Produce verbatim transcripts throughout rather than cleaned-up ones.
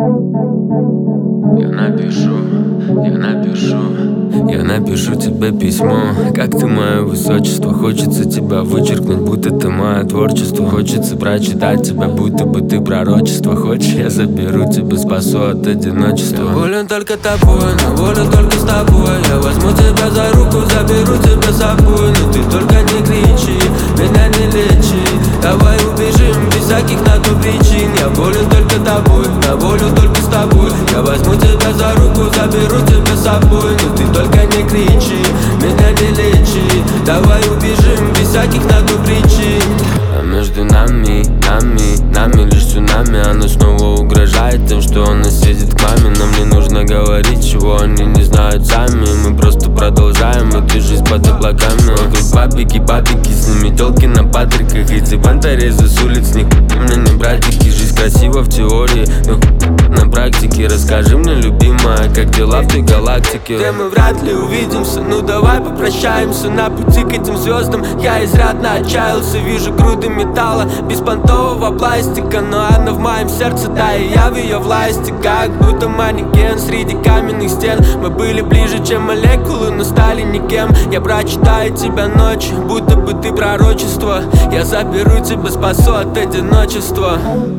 Я напишу, я напишу, я напишу тебе письмо. Как ты, мое высочество, хочется тебя вычеркнуть, будто ты мое творчество. Хочется прочитать тебя, будто бы ты пророчество. Хочешь, я заберу тебя, спасу от одиночества. Я волен только тобой, но волю только с тобой. Я возьму тебя за руку, заберу тебя с собой. Но ты только не кричи, меня не лечи. Давай убежим без всяких на то причин. Я волен только тобой, на волю только с тобой. Я возьму тебя за руку, заберу тебя с собой. Но ты только не кричи, меня не лечи. Давай убежим без всяких на то причин. А между нами, нами, нами лишь цунами. Она снова угрожает тем, что он нас едет к маме. Нам не нужно говорить, чего они не знают сами. Мы просто продолжаем эту жизнь под облаками. Вокруг бабики, бабики, с ними телки на патриках. Эти банторезы с улиц, них мне не братики. Жизнь красива в теории, но на практике. Расскажи мне, любимая, как дела в той галактике. Где мы вряд ли увидимся, ну давай попрощаемся. На пути к этим звездам я изрядно отчаялся. Вижу груды металла, беспонтового пластика. Но она в моем сердце, да и я в ее власти. Как будто манекен среди каменных стен. Мы были ближе, чем молекулы, но стали никем. Я прочитаю тебя ночью, будто бы ты пророчество. Я заберу тебя, спасу от одиночества.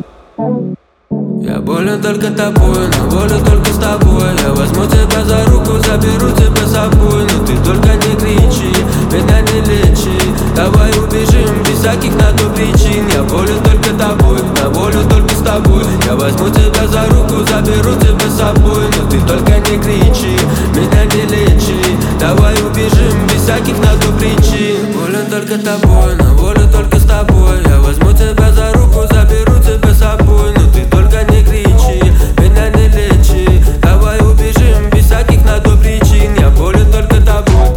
Я болен только тобой, но волю только с тобой. Я возьму тебя за руку, заберу тебя с собой. Но ты только не кричи, меня не лечи. Давай убежим без всяких на то причин. Я болен только тобой, на волю только с тобой. Я возьму тебя за руку, заберу тебя с собой. Но ты только не кричи, меня не лечи. Давай убежим без всяких на то причин. Болен только тобой, на волю только с тобой. Я возьму тебя за руку, заберу тебя с собой. Но ты только не кричи, меня не лечи. Давай убежим без всяких на то причин. Я болен только тобой.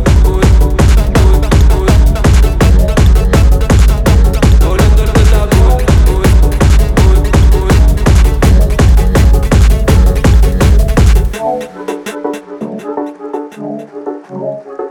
Болен только тобой. Thank you.